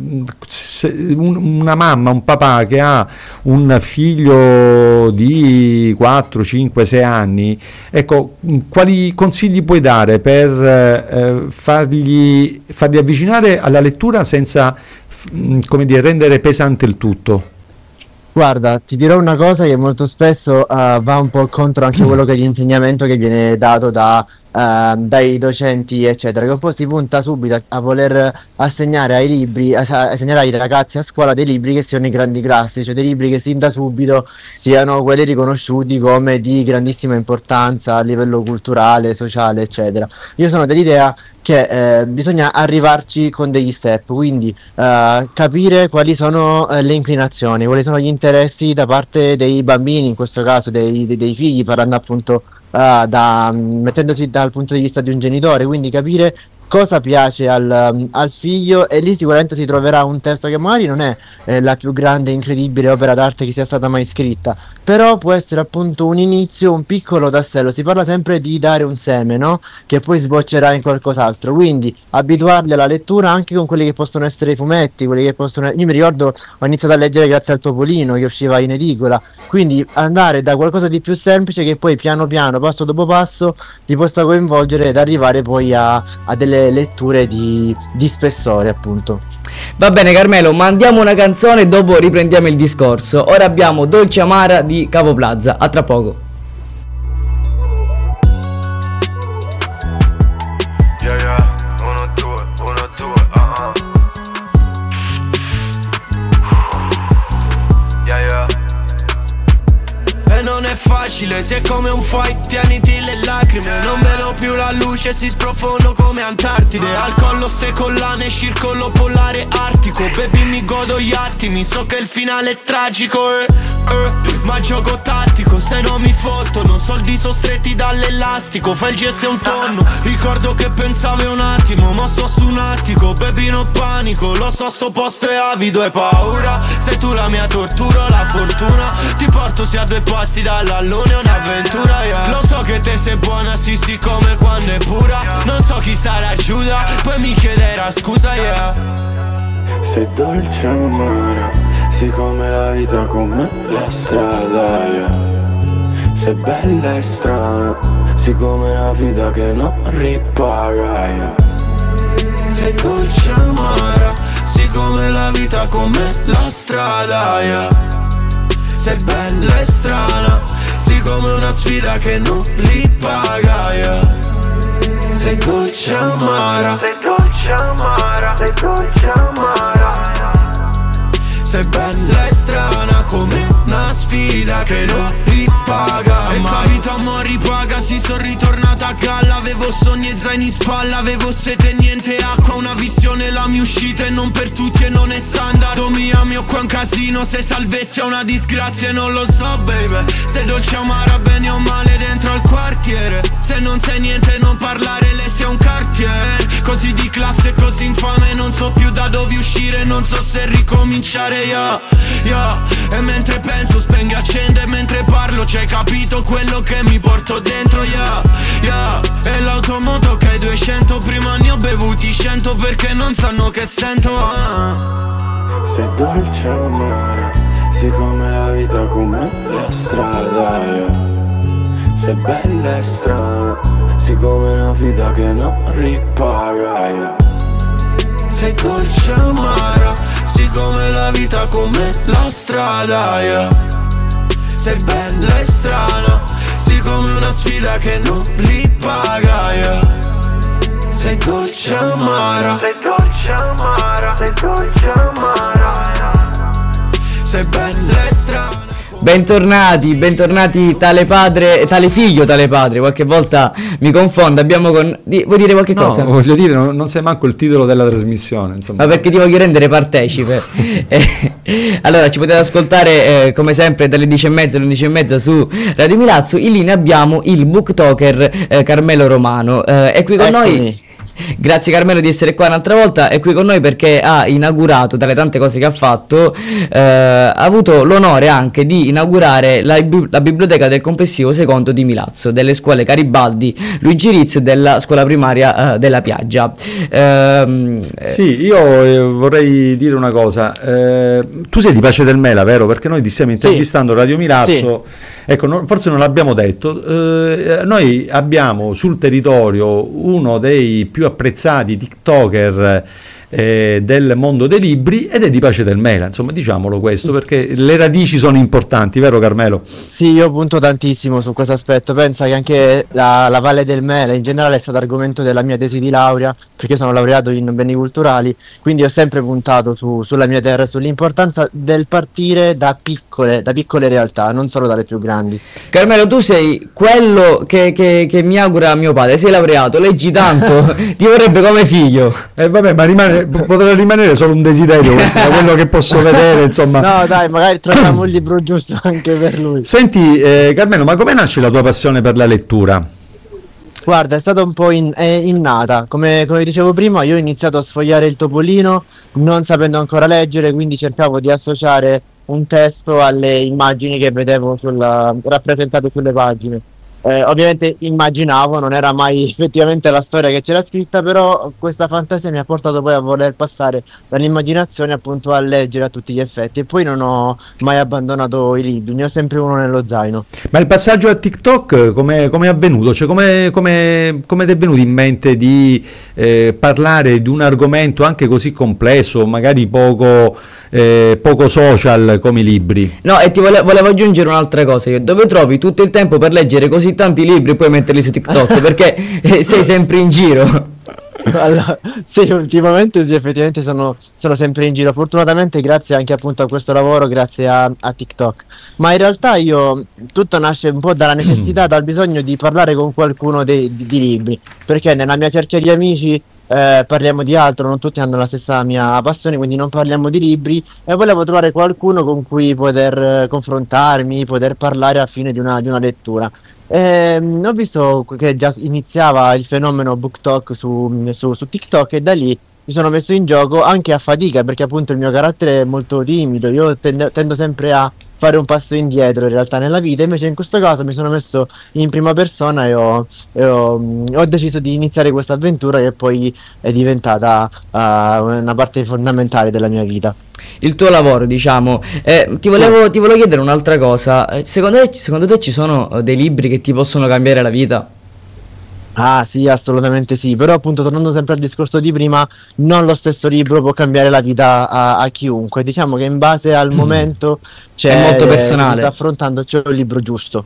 se un, una mamma, un papà che ha un figlio di quattro, cinque, sei anni, ecco, quali consigli puoi dare per eh, fargli farli avvicinare alla lettura senza, come dire, rendere pesante il tutto? Guarda, ti dirò una cosa che molto spesso uh, va un po' contro anche quello che è l'insegnamento che viene dato da, uh, dai docenti, eccetera, che un po' si punta subito a, a voler assegnare ai libri, a, a assegnare ai ragazzi a scuola dei libri che siano i grandi classici, cioè dei libri che sin da subito siano quelli riconosciuti come di grandissima importanza a livello culturale, sociale, eccetera. Io sono dell'idea che eh, bisogna arrivarci con degli step, quindi eh, capire quali sono eh, le inclinazioni, quali sono gli interessi da parte dei bambini, in questo caso dei, dei, dei figli, parlando appunto uh, da, mettendosi dal punto di vista di un genitore, quindi capire cosa piace al, al figlio, e lì sicuramente si troverà un testo che magari non è eh, la più grande e incredibile opera d'arte che sia stata mai scritta, però può essere appunto un inizio, un piccolo tassello. Si parla sempre di dare un seme, no? Che poi sboccerà in qualcos'altro, quindi abituarli alla lettura anche con quelli che possono essere i fumetti, quelli che possono... Io mi ricordo, ho iniziato a leggere grazie al Topolino che usciva in edicola, quindi andare da qualcosa di più semplice che poi piano piano, passo dopo passo, ti possa coinvolgere ed arrivare poi a, a delle letture di, di spessore, appunto. Va bene Carmelo, mandiamo una canzone e dopo riprendiamo il discorso. Ora abbiamo Dolce Amara di Capo Plaza. A tra poco. Yeah, yeah, uno, due, uno, due, uh-uh. Yeah, yeah. E non è facile, se è come un fight, tieniti le lacrime. Non vedo più la luce, si sprofondo come Antartide. Al collo ste collane, circolo polare artico. Baby mi godo gli attimi, so che il finale è tragico eh, eh, ma gioco tattico, se non mi fottono. Soldi sostretti dall'elastico, fai il G S un tonno. Ricordo che pensavi un attimo, ma sto su un attico. Baby non panico, lo so sto posto è avido e paura. Sei tu la mia tortura, la fortuna. Ti porto sia a due passi dall'allone, un'avventura yeah. Lo so che te sei buona, sì sì come quando è pura. Non so chi sarà Giuda, poi mi chiederà scusa yeah. Sei dolce amara, sì come la vita, come la strada yeah. Sei bella e strana, sì come la vita che non ripaga yeah. Sei dolce amara, sì come la vita, come la strada yeah. Sei bella e strana, sì come una sfida che non ripaga yeah. Sei dolce amara, sei dolce amara, sei dolce amara. Sei bella e strana come una sfida che non ripaga. E sta vita mo ripaga, si son ritornata a galla. Avevo sogni e zaini in spalla, avevo sete e niente acqua. Una visione, la mia uscita e non per tutti e non è standard. Oh mia mio qua un casino, se salvezza è una disgrazia e non lo so baby. Se dolce amara bene o male dentro al quartiere. Se non sai niente non parlare, lei sia un cartier. Così di classe, così infame, non so più da dove uscire, non so se ricominciare yeah, yeah. E mentre penso spengo e accende, mentre parlo c'hai capito quello che mi porto dentro yeah, yeah. E l'automoto che hai duecento, prima ne ho bevuti cento perché non sanno che sento ah. Sei dolce amara, sì come la vita, come la strada yeah. Sei bella e strana, sì come una vita che non ripaga yeah. Sei dolce amara, sì come la vita, come la strada yeah. Sei bella e strana, sì come una sfida che non ripaga yeah. Sei dolce amara, sei dolce amara, sei dolce amara yeah. Sei bella e strana. Bentornati, bentornati tale padre, tale figlio, tale padre, qualche volta mi confondo, abbiamo con... Di, vuoi dire qualche no, cosa? No, voglio dire, non, non sai manco il titolo della trasmissione, insomma. Ma perché ti voglio rendere partecipe. eh, allora, ci potete ascoltare, eh, come sempre, dalle dieci e mezza alle undici e mezza su Radio Milazzo. In linea abbiamo il booktoker eh, Carmelo Romano, eh, è qui con Eccomi. noi. Grazie Carmelo di essere qua un'altra volta, è qui con noi perché ha inaugurato, tra le tante cose che ha fatto, eh, ha avuto l'onore anche di inaugurare la, la biblioteca del complessivo secondo di Milazzo, delle scuole Garibaldi, Luigi Rizzo e della scuola primaria eh, della Piaggia. Eh, sì, io eh, vorrei dire una cosa, eh, tu sei di Pace del Mela, vero? Perché noi ti stiamo intervistando sì. Radio Milazzo, sì. Ecco, no, forse non l'abbiamo detto, eh, noi abbiamo sul territorio uno dei più apprezzati TikToker eh, del mondo dei libri ed è di Pace del Mela, insomma diciamolo questo perché le radici sono importanti, vero Carmelo? Sì, io punto tantissimo su questo aspetto, pensa che anche la, la Valle del Mela in generale è stato argomento della mia tesi di laurea, perché sono laureato in beni culturali, quindi ho sempre puntato su, sulla mia terra, sull'importanza del partire da piccole, da piccole realtà, non solo dalle più grandi. Carmelo, tu sei quello che, che, che mi augura mio padre, sei laureato, leggi tanto, ti vorrebbe come figlio. E eh, vabbè, ma rimane Beh, potrà rimanere solo un desiderio, da quello che posso vedere, insomma. No, dai, magari troviamo il libro giusto anche per lui. Senti, eh, Carmelo, ma come nasce la tua passione per la lettura? Guarda, è stata un po' in, è innata, come, come dicevo prima, io ho iniziato a sfogliare il Topolino non sapendo ancora leggere, quindi cercavo di associare un testo alle immagini che vedevo sulla, rappresentate sulle pagine. Eh, ovviamente immaginavo, non era mai effettivamente la storia che c'era scritta, però questa fantasia mi ha portato poi a voler passare dall'immaginazione appunto a leggere a tutti gli effetti, e poi non ho mai abbandonato i libri, ne ho sempre uno nello zaino. Ma il passaggio a TikTok come è avvenuto? Cioè come ti è venuto in mente di eh, parlare di un argomento anche così complesso, magari poco, eh, poco social come i libri? No, e ti volevo, volevo aggiungere un'altra cosa, io, dove trovi tutto il tempo per leggere così tanti libri e poi metterli su TikTok? Perché eh, sei sempre in giro. Allora, sì, ultimamente sì, effettivamente sono, sono sempre in giro, fortunatamente grazie anche appunto a questo lavoro, grazie a, a TikTok. Ma in realtà io, tutto nasce un po' dalla necessità, dal bisogno di parlare con qualcuno dei, di, di libri, perché nella mia cerchia di amici eh, parliamo di altro, non tutti hanno la stessa mia passione, quindi non parliamo di libri, e volevo trovare qualcuno con cui poter eh, confrontarmi, poter parlare a fine di una, di una lettura. Eh, ho visto che già iniziava il fenomeno BookTok su, su, su TikTok, e da lì mi sono messo in gioco anche a fatica, perché appunto il mio carattere è molto timido, io tendo, tendo sempre a fare un passo indietro in realtà nella vita, invece in questo caso mi sono messo in prima persona e ho, e ho, ho deciso di iniziare questa avventura, che poi è diventata uh, una parte fondamentale della mia vita. Il tuo lavoro, diciamo. Eh, ti, volevo, sì. ti volevo chiedere un'altra cosa. Secondo te, secondo te ci sono dei libri che ti possono cambiare la vita? Ah sì, assolutamente sì, però appunto tornando sempre al discorso di prima, non lo stesso libro può cambiare la vita a, a chiunque. Diciamo che in base al momento c'è, è molto personale, che sta affrontando, c'è il libro giusto.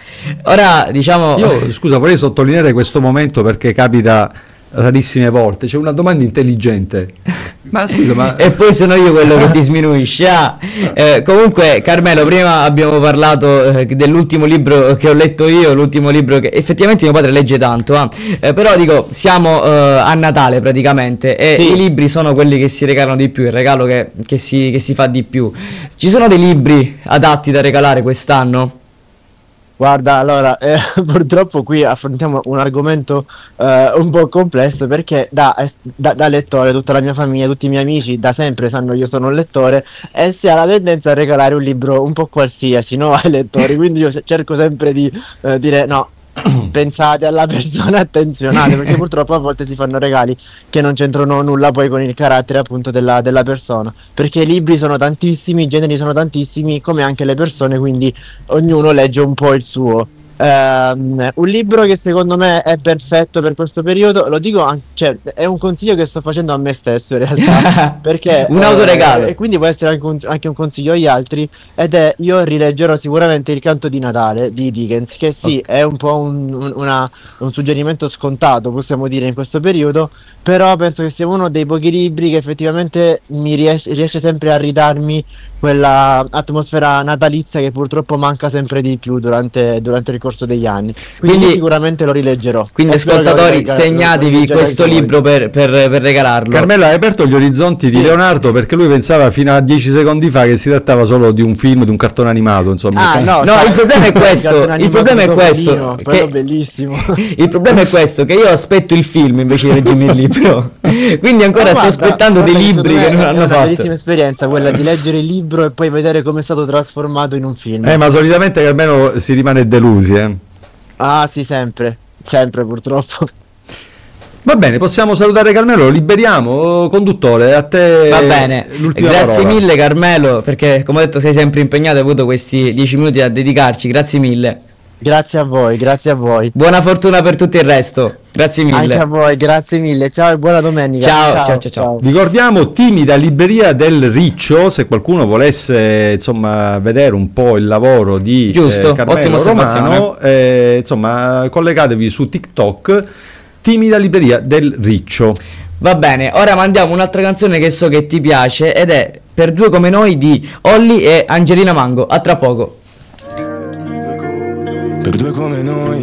Ora diciamo, io scusa, vorrei sottolineare questo momento perché capita rarissime volte, c'è una domanda intelligente. Ma scusa, ma e poi sono io quello che ti sminuisce. Ah, eh, comunque Carmelo, prima abbiamo parlato eh, dell'ultimo libro che ho letto io, l'ultimo libro che effettivamente mio padre legge tanto, ah. eh, però dico siamo eh, a Natale praticamente, e sì, i libri sono quelli che si regalano di più, il regalo che, che, si, che si fa di più. Ci sono dei libri adatti da regalare quest'anno? Guarda, allora, eh, purtroppo qui affrontiamo un argomento eh, un po' complesso, perché da, da, da lettore tutta la mia famiglia, tutti i miei amici da sempre sanno io sono un lettore, e si ha la tendenza a regalare un libro un po' qualsiasi, no, ai lettori, quindi io cerco sempre di eh, dire no, pensate alla persona attenzionate, perché purtroppo a volte si fanno regali che non c'entrano nulla poi con il carattere appunto della, della persona, perché i libri sono tantissimi, i generi sono tantissimi, come anche le persone, quindi ognuno legge un po' il suo. Um, un libro che secondo me è perfetto per questo periodo, lo dico anche, cioè, è un consiglio che sto facendo a me stesso in realtà, perché un autoregalo, eh, e quindi può essere anche un, anche un consiglio agli altri, ed è, io rileggerò sicuramente Il canto di Natale di Dickens, che sì, okay, è un po' un, un, una, un suggerimento scontato, possiamo dire, in questo periodo, però penso che sia uno dei pochi libri che effettivamente mi riesce, riesce sempre a ridarmi quella atmosfera natalizia che purtroppo manca sempre di più durante, durante il corso degli anni, quindi, quindi sicuramente lo rileggerò. Quindi ascoltatori, segnatevi questo libro per, per, per regalarlo. Carmelo, hai aperto gli orizzonti, sì, di Leonardo, perché lui pensava fino a dieci secondi fa che si trattava solo di un film, di un cartone animato, insomma. Ah, no, no, il problema è questo, il problema è questo, che, bellissimo. Il problema è questo, che io aspetto il film invece di leggermi il libro, quindi ancora no, sto guarda, aspettando guarda, dei libri che non hanno fatto. È una bellissima esperienza quella di leggere il libro e poi vedere come è stato trasformato in un film. Eh, ma solitamente Carmelo si rimane delusi, eh. Ah sì, sempre, sempre purtroppo. Va bene, possiamo salutare Carmelo, lo liberiamo, conduttore, a te. Va bene, grazie parola. Mille Carmelo, perché come ho detto sei sempre impegnato, hai avuto questi dieci minuti da dedicarci, grazie mille. Grazie a voi, grazie a voi. Buona fortuna per tutto il resto. Grazie mille. Anche a voi, grazie mille. Ciao e buona domenica. Ciao, ciao, ciao, ciao. ciao. Ricordiamo Timida Libreria del Riccio, se qualcuno volesse insomma vedere un po' il lavoro di Giusto, eh, Carmelo Romano, eh, insomma collegatevi su TikTok, Timida Libreria del Riccio. Va bene, ora mandiamo un'altra canzone che so che ti piace, ed è Per due come noi di Olly e Angelina Mango. A tra poco. Per due come noi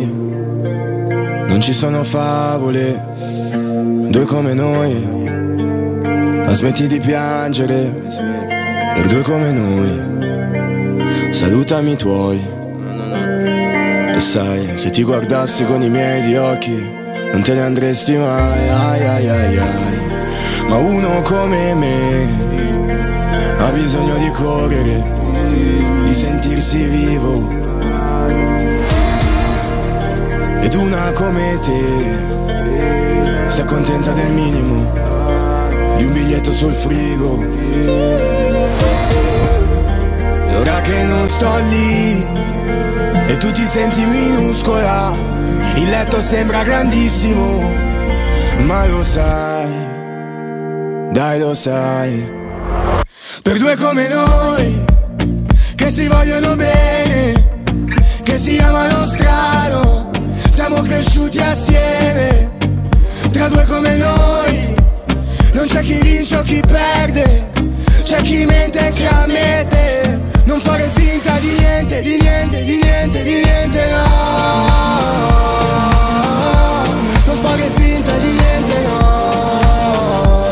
non ci sono favole, due come noi Ma smetti di piangere per due come noi. Salutami i tuoi. E sai, se ti guardassi con i miei di occhi non te ne andresti mai, ai ai ai ai. Ma uno come me ha bisogno di correre, di sentirsi vivo. Ed una come te si accontenta del minimo, di un biglietto sul frigo. E ora che non sto lì e tu ti senti minuscola, il letto sembra grandissimo, ma lo sai, dai lo sai. Per due come noi, che si vogliono bene, che si amano strano, siamo cresciuti assieme. Tra due come noi, non c'è chi vince o chi perde, c'è chi mente e chi ammette. Non fare finta di niente, di niente, di niente, di niente, no. Non fare finta di niente, no.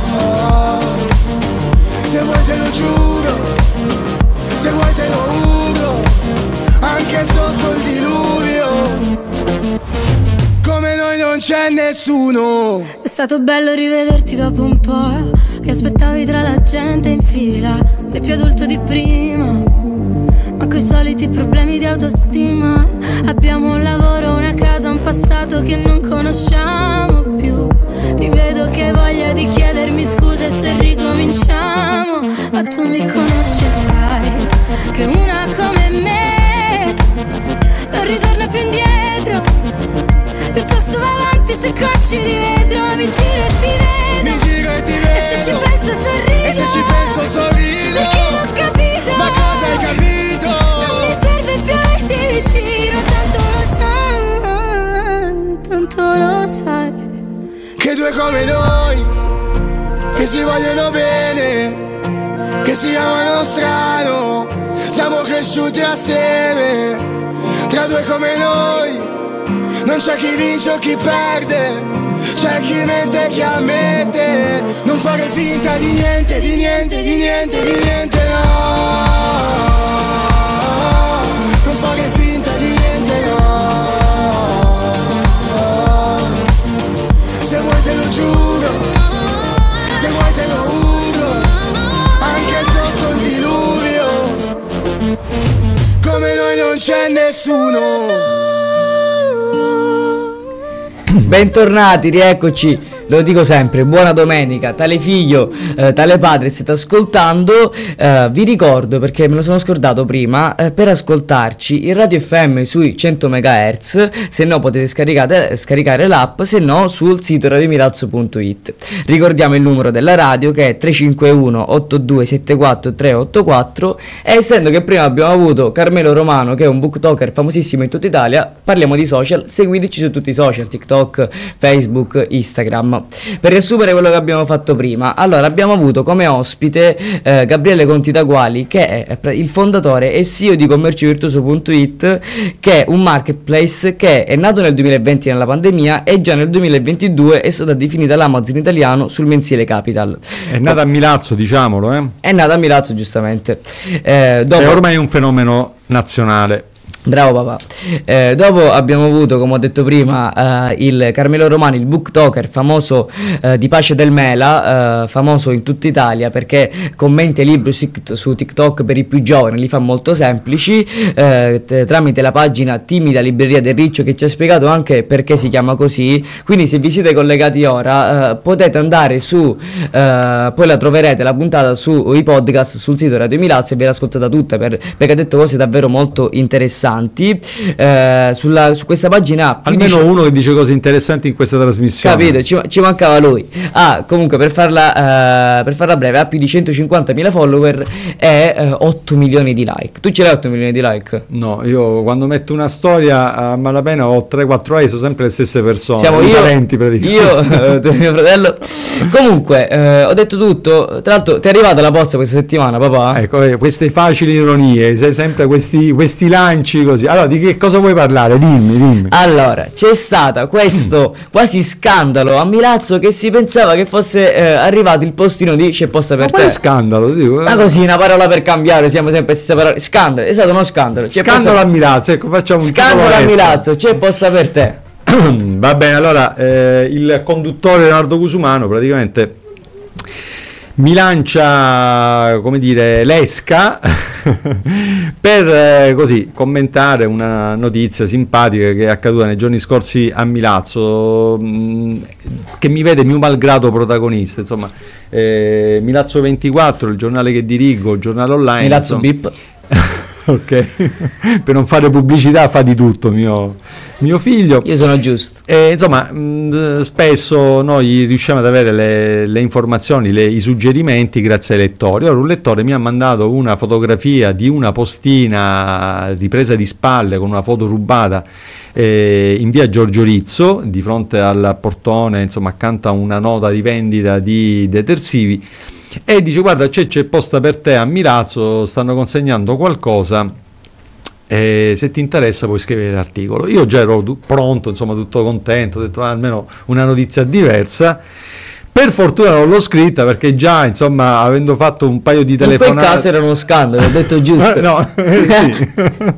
Se vuoi te lo giuro, se vuoi te lo giuro, anche sotto il diluvio, come noi non c'è nessuno. È stato bello rivederti dopo un po', che aspettavi tra la gente in fila. Sei più adulto di prima, ma coi soliti problemi di autostima. Abbiamo un lavoro, una casa, un passato che non conosciamo più. Ti vedo che hai voglia di chiedermi scuse se ricominciamo, ma tu mi conosci e sai che una come me non ritorna più indietro. Piuttosto va avanti sui cocci di vetro, mi giro e ti vedo, mi giro e ti vedo, e se ci penso sorrido, e se ci penso sorrido, perché non ho capito, ma cosa hai capito? Non mi serve più averti vicino, tanto lo sai, tanto lo sai, che due come noi, che si vogliono bene, che si amano strano, siamo cresciuti assieme. Tra due come noi, non c'è chi vince o chi perde, c'è chi mente e chi ammette. Non fare finta di niente, di niente, di niente, di niente, no. Non fare finta di niente, no. Se vuoi te lo giuro, se vuoi te lo giuro, anche sotto il diluvio, come noi non c'è nessuno. Bentornati, rieccoci. Lo dico sempre, buona domenica, tale figlio, eh, tale padre, state ascoltando, eh, vi ricordo, perché me lo sono scordato prima, eh, per ascoltarci il Radio F M sui cento megahertz, se no potete scaricare, scaricare l'app, se no sul sito radiomirazzo punto it. Ricordiamo il numero della radio che è tre cinque uno otto due sette quattro tre otto quattro, e essendo che prima abbiamo avuto Carmelo Romano, che è un booktoker famosissimo in tutta Italia, parliamo di social, seguiteci su tutti i social, TikTok, Facebook, Instagram. Per riassumere quello che abbiamo fatto prima, allora abbiamo avuto come ospite eh, Gabriele Conti Taguali, che è il fondatore e C E O di commercio virtuoso punto it, che è un marketplace che è nato nel duemilaventi nella pandemia e già nel duemilaventidue è stata definita l'Amazon italiano sul mensile Capital. È nata a Milazzo, diciamolo, eh? È nata a Milazzo, giustamente. Eh, dopo... È ormai un fenomeno nazionale. Bravo papà. Eh, dopo abbiamo avuto, come ho detto prima, eh, il Carmelo Romano, il booktoker famoso eh, di Pace del Mela, eh, famoso in tutta Italia perché commenta i libri su, su TikTok per i più giovani, li fa molto semplici, eh, t- tramite la pagina Timida Libreria del Riccio, che ci ha spiegato anche perché si chiama così. Quindi se vi siete collegati ora, eh, potete andare su, eh, poi la troverete la puntata sui podcast sul sito Radio Milazzo e ve l'ascoltate tutta, per, perché ha detto cose davvero molto interessanti. Eh, sulla, su questa pagina almeno dice... uno che dice cose interessanti in questa trasmissione, capito? Ci, ci mancava lui. Ah, comunque per farla, uh, per farla breve, ha più di centocinquantamila follower e uh, otto milioni di like. Tu ce l'hai otto milioni di like? No, io quando metto una storia a malapena ho tre quattro like, sono sempre le stesse persone. Siamo io, parenti praticamente. Io, mio fratello. Comunque, uh, ho detto tutto. Tra l'altro, ti è arrivata la posta questa settimana, papà? Ecco, eh, queste facili ironie, sei sempre questi, questi lanci così. Allora, di che cosa vuoi parlare? Dimmi, dimmi. Allora, c'è stato questo quasi scandalo a Milazzo che si pensava che fosse eh, arrivato il postino di C'è posta per Ma te. quale scandalo? Dico, eh. Ma così, una parola per cambiare, siamo sempre stessa parola. Scandalo, è stato uno scandalo. C'è Scandalo posta... a Milazzo, ecco, facciamo un Scandalo a Milazzo, C'è posta per te. Va bene, allora, eh, il conduttore Leonardo Cusumano praticamente mi lancia, come dire, l'esca per eh, così commentare una notizia simpatica che è accaduta nei giorni scorsi a Milazzo, mh, che mi vede mio malgrado protagonista. Insomma, eh, Milazzo ventiquattro, il giornale che dirigo, il giornale online. Milazzo insomma, Bip. Ok, per non fare pubblicità fa di tutto mio, mio figlio. Io sono giusto. E, insomma, mh, spesso noi riusciamo ad avere le, le informazioni, le, i suggerimenti grazie ai lettori. Ora un lettore mi ha mandato una fotografia di una postina ripresa di spalle con una foto rubata eh, in via Giorgio Rizzo, di fronte al portone, insomma, accanto a una nota di vendita di detersivi. E dice: guarda, c'è, c'è posta per te a Milazzo, stanno consegnando qualcosa, e se ti interessa puoi scrivere l'articolo. Io già ero tu, pronto, insomma, tutto contento, ho detto ah, almeno una notizia diversa. Per fortuna non l'ho scritta, perché già, insomma, avendo fatto un paio di telefonate... In quel caso era uno scandalo, ho detto giusto. No, sì.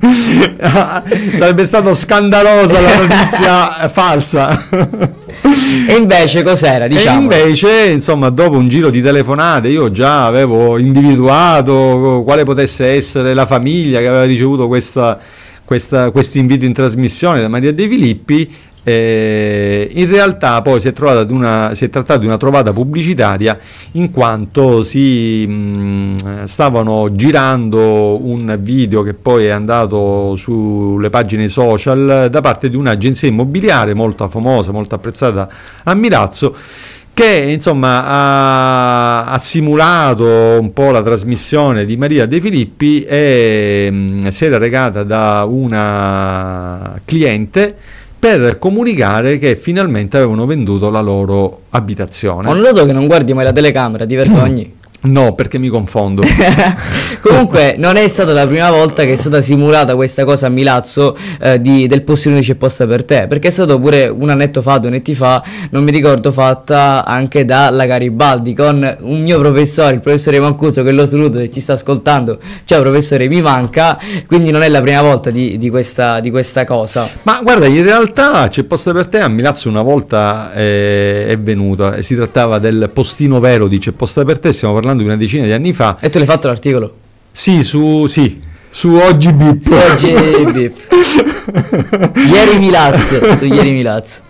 Sarebbe stato scandalosa la notizia falsa. E invece cos'era, diciamo? E invece, insomma, dopo un giro di telefonate io già avevo individuato quale potesse essere la famiglia che aveva ricevuto questa, questa, questo invito in trasmissione da Maria De Filippi. Eh, in realtà poi si è, trovata di una, si è trattato di una trovata pubblicitaria, in quanto si mh, stavano girando un video che poi è andato sulle pagine social da parte di un'agenzia immobiliare molto famosa, molto apprezzata a Milazzo, che insomma ha, ha simulato un po' la trasmissione di Maria De Filippi e mh, si era recata da una cliente per comunicare che finalmente avevano venduto la loro abitazione. Ho notato che non guardi mai la telecamera, ti vergogni? No, perché mi confondo. Comunque non è stata la prima volta che è stata simulata questa cosa a Milazzo eh, di, del postino di C'è posta per te, perché è stato pure un annetto fa, due annetti fa, non mi ricordo, fatta anche dalla Garibaldi con un mio professore, il professore Mancuso, che lo saluto se ci sta ascoltando. Ciao professore, mi manca. Quindi non è la prima volta di, di, questa, di questa cosa. Ma guarda, in realtà C'è posta per te a Milazzo una volta eh, è venuta, e si trattava del postino vero di C'è posta per te, stiamo parlando di una decina di anni fa. E tu l'hai fatto l'articolo? Sì, su, sì, su Oggi Bip. Su Oggi Bip. Ieri Milazzo, su Ieri Milazzo.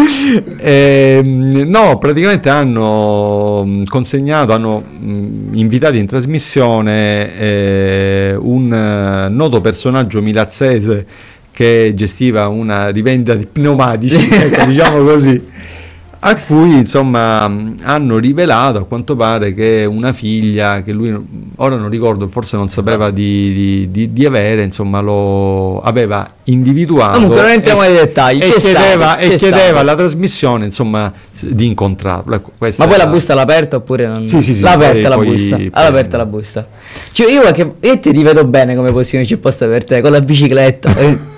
Eh, no, praticamente hanno consegnato, hanno mh, invitato in trasmissione eh, un uh, noto personaggio milazzese che gestiva una rivendita di pneumatici, ecco, diciamo così, a cui insomma hanno rivelato a quanto pare che una figlia che lui ora non ricordo, forse non sapeva di, di, di, di avere, insomma lo aveva individuato. Comunque non entriamo nei dettagli, e c'è chiedeva, stato, e c'è chiedeva stato. alla trasmissione insomma di incontrarlo. Ecco, ma è poi la la... busta l'ha aperta oppure non? Sì, sì, sì, l'ha aperta poi, la poi, busta. poi... L'ha aperta la busta. Cioè, io che io ti vedo bene come possiamo C'è posta per te con la bicicletta.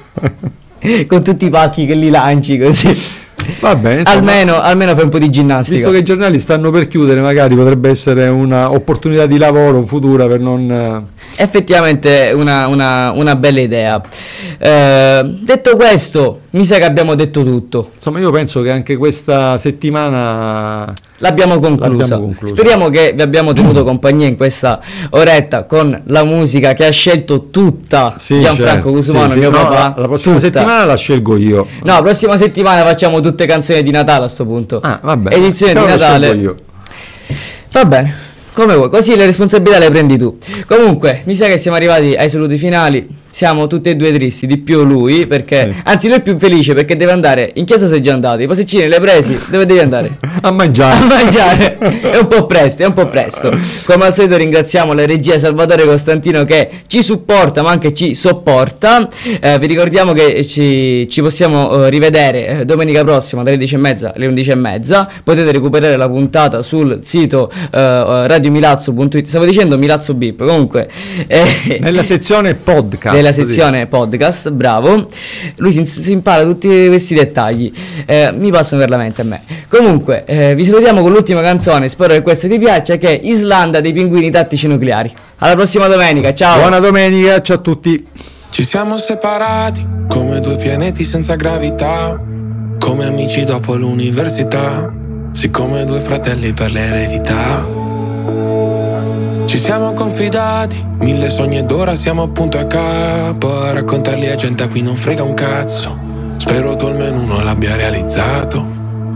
Con tutti i pacchi che li lanci così. Va bene, insomma, almeno, almeno fai un po' di ginnastica. Visto che i giornali stanno per chiudere, magari potrebbe essere un'opportunità di lavoro futura per non... Effettivamente una, una, una bella idea. Eh, detto questo, mi sa che abbiamo detto tutto. Insomma, io penso che anche questa settimana l'abbiamo conclusa. l'abbiamo conclusa. Speriamo che vi abbiamo tenuto compagnia in questa oretta con la musica che ha scelto tutta sì, Gianfranco certo. Cusumano, sì, sì. mio No, papà. la, la prossima tutta. settimana la scelgo io. No, la prossima settimana facciamo tutte canzoni di Natale a sto punto. Ah, vabbè. Edizione Però di Natale. la scelgo io. Va bene, come vuoi, così le responsabilità le prendi tu. Comunque, mi sa che siamo arrivati ai saluti finali. Siamo tutti e due tristi, di più lui, perché Sì. anzi lui è più felice perché deve andare in chiesa, sei già andato, i pasticcini li hai presi, dove devi andare? A mangiare. A mangiare. È un po' presto, è un po' presto. Come al solito ringraziamo la regia Salvatore Costantino che ci supporta ma anche ci sopporta. Eh, vi ricordiamo che ci, ci possiamo eh, rivedere eh, domenica prossima dalle dieci e mezza alle undici e mezza. Potete recuperare la puntata sul sito eh, radio milazzo punto it. Stavo dicendo Milazzo Bip, comunque eh, Nella sezione podcast. della sezione podcast, bravo. Lui si, si impara tutti questi dettagli, eh, mi passano per la mente a me. Comunque, eh, vi salutiamo con l'ultima canzone, spero che questa ti piaccia, che è Islanda dei Pinguini Tattici Nucleari. Alla prossima domenica, ciao! Buona domenica, ciao a tutti! Ci siamo separati come due pianeti senza gravità, come amici dopo l'università, siccome due fratelli per l'eredità. Ci siamo confidati, mille sogni ed ora siamo appunto a capo. A raccontarli a gente a cui non frega un cazzo. Spero tu almeno uno l'abbia realizzato.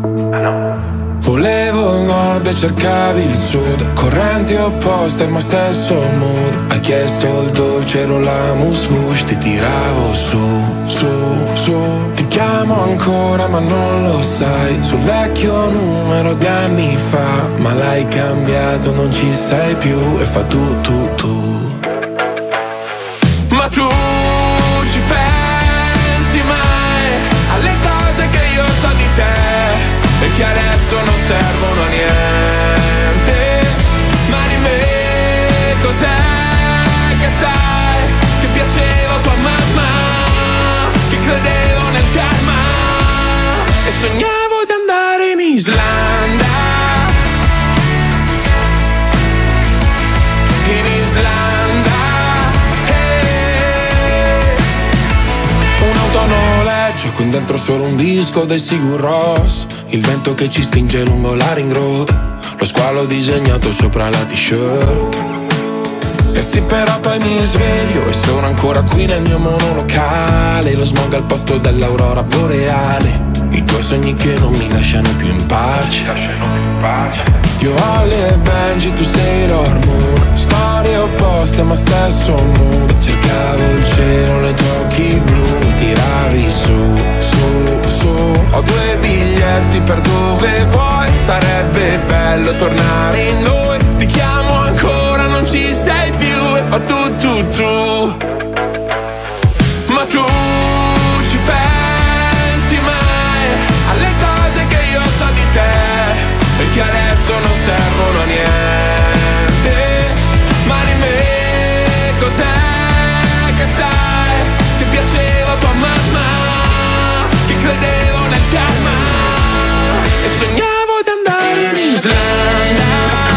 Volevo il nord e cercavi il sud, correnti opposte ma stesso mood. Hai chiesto il dolce, ero la musmush, ti tiravo su, su, su. Ti chiamo ancora ma non lo sai, sul vecchio numero di anni fa. Ma l'hai cambiato, non ci sei più e fa tu, tu, tu. Ma tu ci pensi mai alle cose che io so di te e che adesso non servono a niente? Ma di me cos'è che sai? Che piacevo a tua mamma, che credevo nel karma e sognavo di andare in Islanda. In Islanda, hey. Un'auto a noleggio, qui dentro solo un disco dei Sigur Rós. Il vento che ci spinge lungo la ring road, lo squalo disegnato sopra la t-shirt. E sì, però poi mi sveglio e sono ancora qui nel mio monolocale. Lo smog al posto dell'aurora boreale, i tuoi sogni che non mi lasciano più in pace. Io Holly e Benji, tu sei Moon. Storie opposte ma stesso mood. Cercavo il cielo nei tuoi occhi blu, tiravi su, su, su. Ho due biglietti per dove vuoi, sarebbe bello tornare in noi. Ti chiamo ancora, non ci sei più e fa tu, tu, tu. Ma tu ci pensi mai alle cose che io so di te e che adesso non servono a niente? Ma di me cos'è che sai? Che piacevo a tua mamma, che credevo nel karma e sognavo di andare in Islanda.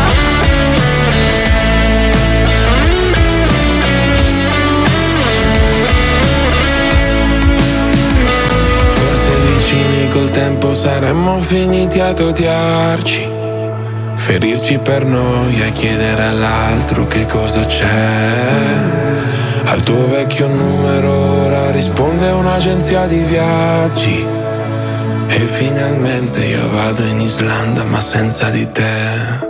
Col tempo saremmo finiti ad odiarci, ferirci per noia e chiedere all'altro che cosa c'è. Al tuo vecchio numero ora risponde un'agenzia di viaggi e finalmente io vado in Islanda ma senza di te.